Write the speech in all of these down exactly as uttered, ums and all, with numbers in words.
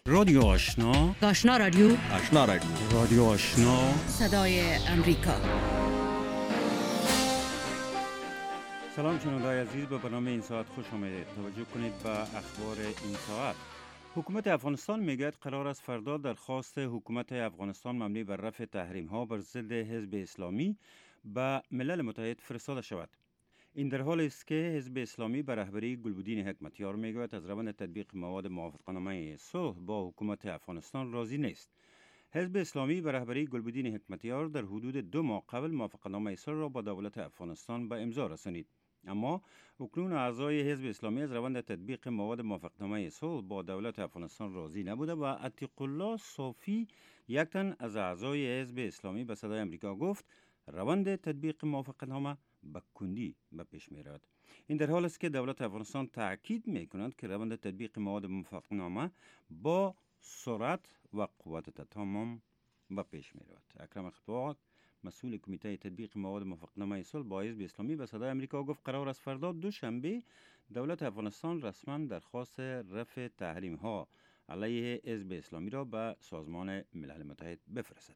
رادیو آشنا، آشنا رادیو، آشنا رادیو، رادیو آشنا، صدای امریکا. سلام شنونده‌های عزیز، به برنامه این ساعت خوش آمدید. توجه کنید به اخبار این ساعت. حکومت افغانستان میگوید قرار است فردا درخواست حکومت افغانستان مبنی بر رفع تحریم ها بر ضد حزب اسلامی به ملل متحد فرستاده شود. این در حالی است که حزب اسلامی به رهبری گلبدین حکمتیار میگوید از روند تطبیق مواد موافقتنامه صلح با حکومت افغانستان راضی نیست. حزب اسلامی به رهبری گلبدین حکمتیار در حدود دو ماه قبل موافقتنامه صلح را با دولت افغانستان به امضا رسانید، اما اکنون اعضای حزب اسلامی از روند تطبیق مواد موافقتنامه صلح با دولت افغانستان راضی نبوده و عتیق الله صافی، یک تن از اعضای حزب اسلامی، به صدای امریکا گفت روند تطبیق موافقتنامه به کندی به پیش می رود. این در حال است که دولت افغانستان تاکید می کند که روند تطبیق مواد موافقتنامه با سرعت و قوت تمام به پیش می رود. اکرم خطوات، مسئول کمیته تطبیق مواد موافقتنامه صلح با حزب اسلامی، به صدای امریکا گفت قرار است فردا دوشنبه دولت افغانستان رسما درخواست رفع تحریم ها علیه حزب اسلامی را به سازمان ملل متحد بفرستد.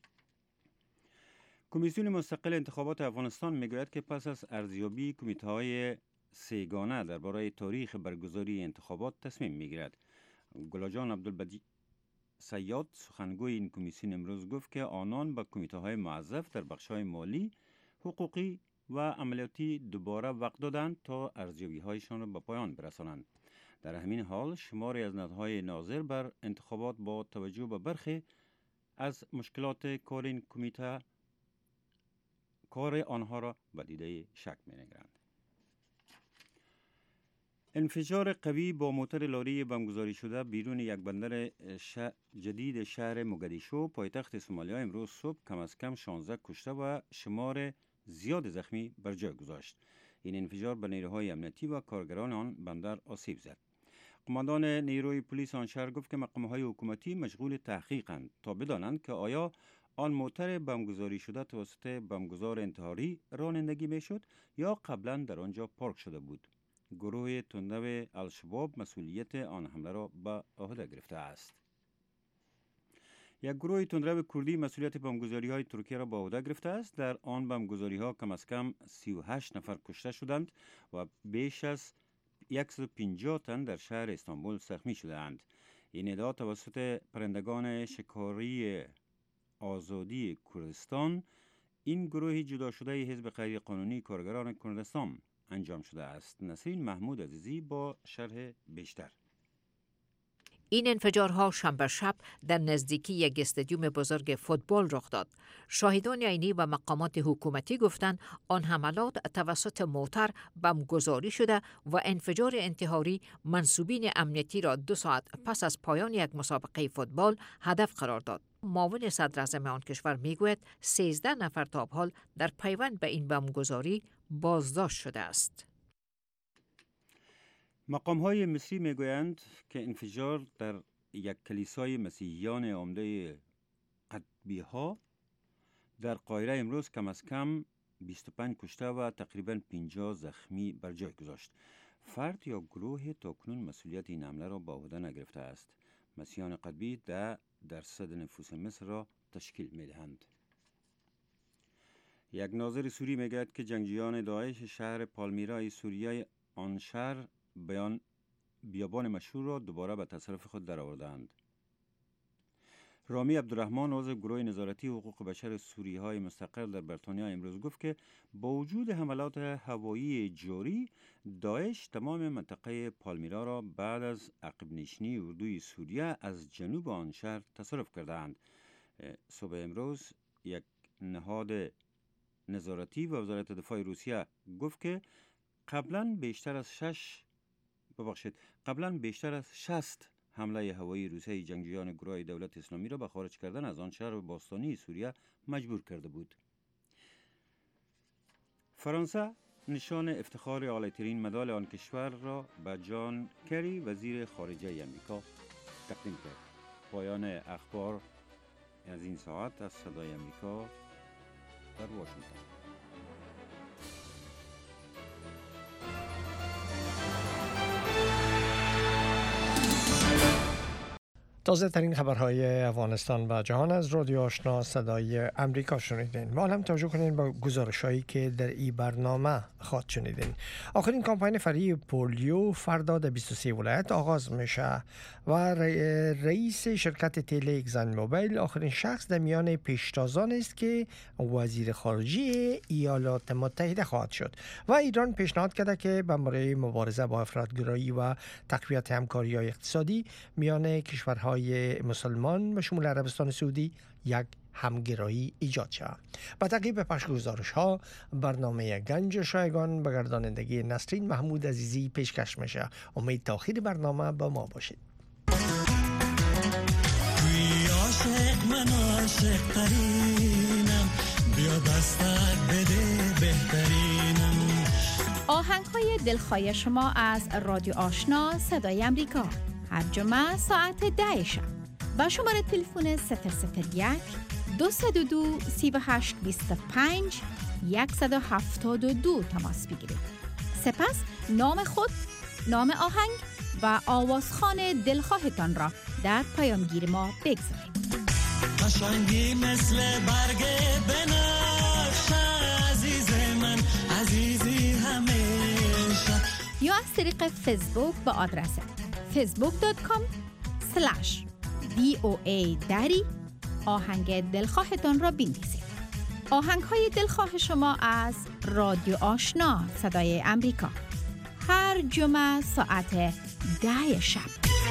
کمیسیون مستقل انتخابات افغانستان میگوید که پس از ارزیابی کمیته های سه‌گانه درباره تاریخ برگزاری انتخابات تصمیم میگیرد. گلاجان عبدالبدی سیاد، سخنگوی این کمیسیون، امروز گفت که آنان به کمیته های موظف در بخش‌های مالی، حقوقی و عملیاتی دوباره وقت دادند تا ارزیابی هایشان را به پایان برسانند. در همین حال شماری از نهادهای ناظر بر انتخابات با توجه به برخی از مشکلات کار این کمیته کار آنها را به دیده شک می‌نگرند. انفجار قوی با موتور لاری بمبگذاری شده بیرون یک بندر ش... جدید شهر موگادیشو، پایتخت سومالیا، امروز صبح کم از کم شانزده کشته و شمار زیاد زخمی بر جای گذاشت. این انفجار به نیروهای امنیتی و کارگران آن بندر آسیب زد. قماندان نیروی پلیس آن شهر گفت که مقام‌های حکومتی مشغول تحقیقند تا بدانند که آیا آن موتور بمبگذاری شده توسط بمبگذار انتحاری رانندگی میشد یا قبلا در آنجا پارک شده بود. گروه تندرو الشباب مسئولیت آن حمله را به عهده گرفته است. یک گروه تندرو کردی مسئولیت بمبگذاری های ترکیه را به عهده گرفته است. در آن بمبگذاری ها کم از کم سی و هشت نفر کشته شدند و بیش از صد و پنجاه تن در شهر استانبول زخمی شدند. این ادعا توسط پرندگان شکاری آزادی کردستان، این گروه جدا شده حزب غیر قانونی کارگران کردستان، انجام شده است. نسرین محمود عزیزی با شرح بیشتر. این انفجارها شنبه شب در نزدیکی یک استادیوم بزرگ فوتبال رخ داد. شاهدان عینی و مقامات حکومتی گفتند آن حملات توسط موتر بمبگذاری شده و انفجار انتحاری منسوبین امنیتی را دو ساعت پس از پایان یک مسابقه فوتبال هدف قرار داد. معاون صدر اعظم آن کشور میگوید سیزده نفر تا به حال در پیوند به این بمبگذاری بازداشت شده است. مقام‌های مصری میگویند که انفجار در یک کلیسای مسیحیان عمده قطبی‌ها در قاهره امروز کم از کم بیست و پنج کشته و تقریباً پنجاه زخمی بر جای گذاشت. فرد یا گروه تاکنون مسئولیت این حمله را به عهده نگرفته است. مسیحیان قطبی ده درصد نفوس مصر را تشکیل می‌دهند. یک ناظر سوری میگوید که جنگجویان داعش شهر پالمیرای سوریه آن شهر بیان بیابان مشهور را دوباره به تصرف خود درآوردند. رامی عبدالرحمن، عضو گروه نظارتی حقوق بشر سوریه‌های مستقل در بریتانیا، امروز گفت که با وجود حملات هوایی جاری، داعش تمام منطقه پالمیرا را بعد از عقب نشینی اردوی سوریه از جنوب آن شهر تصرف کردند. صبح امروز یک نهاد نظارتی و وزارت دفاع روسیه گفت که قبلا بیشتر از شش ببخشید قبلا بیشتر از شصت حمله هوایی روسیه جنگجویان گروه دولت اسلامی را به خارج کردن از آن شهر باستانی سوریه مجبور کرده بود. فرانسه نشان افتخار عالی‌ترین مدال آن کشور را به جان کری، وزیر خارجه آمریکا، تقدیم کرد. پایان اخبار از این ساعت از صدای آمریکا در واشنگتن. تازه ترین خبرهای افغانستان و جهان از رادیو آشنا صدای امریکا شنیدین. ما هم توجه کنین با گزارش‌هایی که در این برنامه خواهد شنیدین. آخرین کمپاین فرعی پولیو فردا در بیست و سه ولایت آغاز میشه و رئیس شرکت تله اکسان موبایل آخرین شخص در میان پیشتازان است که وزیر خارجه ایالات متحده خواهد شد و ایران پیشنهاد کرده که برای مبارزه با افراط‌گرایی و تقویت همکاری‌های اقتصادی میان کشورهای مسلمان به شمول عربستان سعودی یک همگرایی ایجاد شد. با تعقیب پخش گزارش ها برنامه گنج شایگان به گردانندگی نسرین محمود عزیزی پیشکش میشه. امید تا آخر برنامه با ما باشید. عاشق من عاشق ترینم، بیا دستک بده بهترینم. آهنگ های دلخواه شما از رادیو آشنا صدای امریکا هر جمعه ساعت ده شب با شماره تلفن صفر صفر یک دو صفر دو سه هشت دو پنج صفر یک هفت دو تماس بگیرید. سپس نام خود، نام آهنگ و آوازخوان دلخواهتان را در پیامگیر ما بگذارید. قشنگی مثل برگ بنفشه عزیز من، عزیزی همیشه. یا از طریق فیسبوک با آدرس فیسبوک دات کام سلش وی او ای دری آهنگ دلخواهتان را بنویسید. آهنگ های دلخواه شما از رادیو آشنا صدای امریکا هر جمعه ساعت ده شب.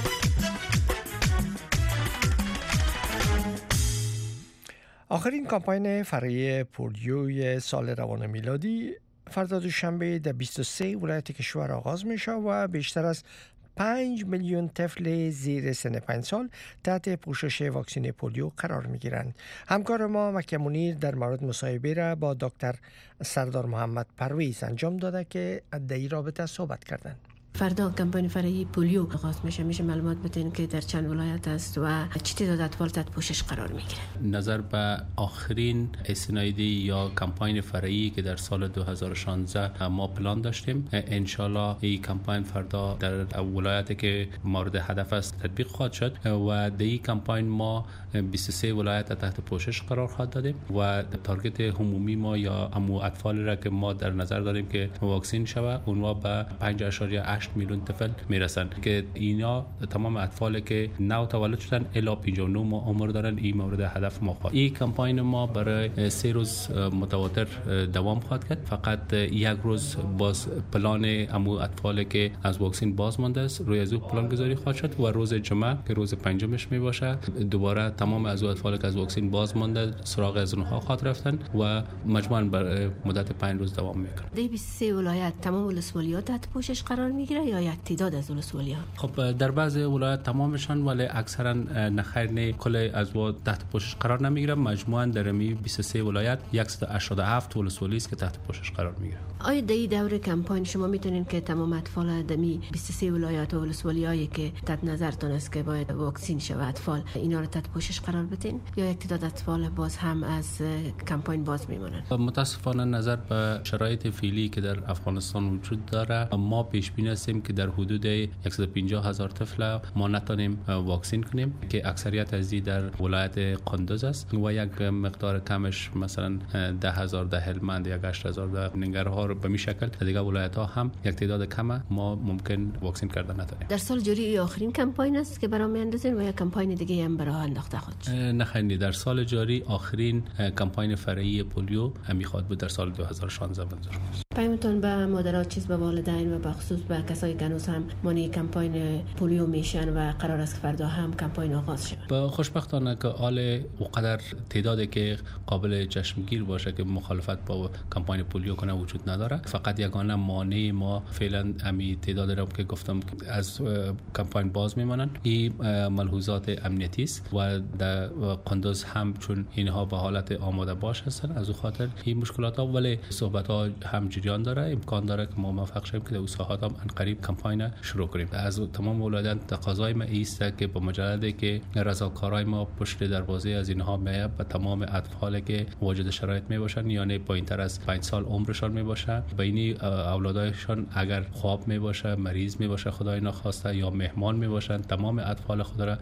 آخرین کمپاین فرعی پولیوی سال روان میلادی فردا دوشنبه در بیست و سه ولایت کشور آغاز می شود و بیشتر از پنج میلیون طفل زیر سن پنج سال تحت پوشش واکسن پولیو قرار می گیرند. همکار ما مکه منیر در مورد مصاحبه را با دکتر سردار محمد پرویز انجام داده که در این رابطه صحبت کردند. فردا کمپاین فرعی پولیو آغاز میشه. میشه معلومات بدین که در چند ولایت است و چه تعداد اطفال تحت پوشش قرار میگیره؟ نظر به آخرین اسنایدی یا کمپاین فرعی که در سال دو هزار و شانزده ما پلان داشتیم، انشالله این کمپاین فردا در ولایتی که مورد هدف است تطبیق خواهد شد و در این کمپاین ما بیست و سه ولایت تحت پوشش قرار خواهد دادیم و تارگت عمومی ما یا امو اطفال را که ما در نظر داریم که واکسین شود اونها به پنج اشاریه هشت میلیون طفل میرسند که اینا تمام اطفالی که نو تولد شدن الی پنجاه و نه ماه عمر دارن. این مورد هدف ما خواهد. این کمپاین ما برای سه روز متواتر دوام خواهد کرد. فقط یک روز باز پلان امو اطفالی که از واکسین باز مانده است روی از پلان گذاری خواهد شد و روز جمعه که روز پنجمش می باشه دوباره تمام از اطفالی که از واکسین باز مانده سراغ از اونها خواهد رفتن و مجموعاً بر مدت پنج روز دوام میکنه. در بیست و سه ولایت تمام ولسوالیات تحت پوشش قرار میگیره یا یک تعداد از ولسوالی‌ها؟ خب در بعضی ولایات تمامشان ولی اکثرا نخیر نه کل از وا تحت پوشش قرار نمیگیره. مجموعاً در می بیست و سه ولایت صد و هشتاد و هفت ولسوالی است که تحت پوشش قرار میگیره. آیا در این دوره کمپاین شما میتونین که تمام اطفال در می بیست و سه ولایات و ولسوالیایی که تحت نظرتون است که باید واکسین شود اطفال اینا رو تحت پوشش قرار بدین یا یک تعداد اطفال باز هم از کمپاین باز میمونن؟ متاسفانه نظر به شرایط فعلی که در افغانستان وجود داره ما پیش بینی هستیم که در حدود صد و پنجاه هزار طفل ما نتونیم واکسین کنیم که اکثریت از این در ولایت قندوز است و یک مقدار کمش مثلا ده هزار در هلمند یک هشت هزار در ننگرهار به می شکل دیگه ولایت ها هم یک تعداد کمه ما ممکن واکسین کردن نتونیم. در سال جاری آخرین کمپاین است که برام میاندازین و یک کمپاین دیگه هم برای انداخته خود؟ نه خیلی در سال جاری آخرین کمپاین فرعی پولیو میخواد بود در سال دو هزار و شانزده منظور است. پیامتون به مادرات چیز به والدین و به خصوص به کسایی که هنوز هم مانی کمپاین پولیو میشن و قرار است فردا هم کمپاین آغاز شود؟ با خوشبختانه که آل وقدر تعدادی که قابل چشمگیر باشه که مخالفت با کمپاین پولیو کنه وجود نداره. فقط یگانه مانع ما فعلا امی تعداد را که گفتم از کمپاین باز میمانن این ملحوظات امنیتی است و در قندوز هم چون اینها به حالت آماده باش هستن از اون خاطر این مشکلات ها ولی صحبت ها هم جریان داره. امکان داره که ما موفق شیم که در ساحات هم ان قریب کمپاین شروع کنیم. از تمام ولایات تقاضای ما است که با مجردی که رضاکارای ما پشت دروازه از اینها میاد و تمام اطفالی که واجد شرایط می باشن یعنی پایینتر از پنج سال عمرشان می باشه بینی اولادایشان اگر خواب می باشه مریض می باشه خدای نخواسته یا مهمان می باشن تمام اطفال خود را